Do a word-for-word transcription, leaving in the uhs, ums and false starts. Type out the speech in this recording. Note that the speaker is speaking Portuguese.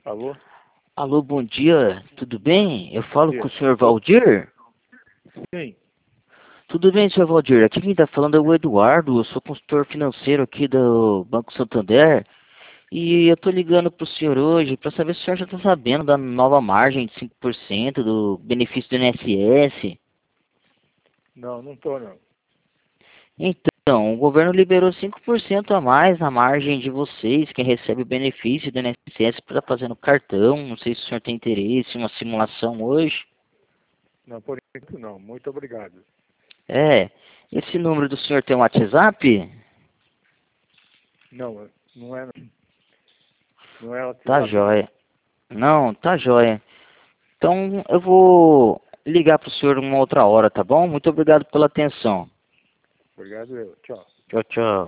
Alô? Alô, bom dia, tudo bem? Eu falo Dia. com o senhor Valdir? Sim. Tudo bem, senhor Valdir? Aqui quem está falando é o Eduardo, eu sou consultor financeiro aqui do Banco Santander e eu estou ligando para o senhor hoje para saber se o senhor já está sabendo da nova margem de cinco por cento do benefício do I N S S. Não, não tô não. Então, o governo liberou cinco por cento a mais na margem de vocês, quem recebe o benefício do I N S S para fazer no cartão. Não sei se o senhor tem interesse em uma simulação hoje. Não, por enquanto não. Muito obrigado. É, esse número do senhor tem um WhatsApp? Não, não é não é Tá WhatsApp não. jóia. Não, tá jóia. Então eu vou ligar pro senhor uma outra hora, tá bom? Muito obrigado pela atenção. Obrigado eu. Tchau. Tchau, tchau.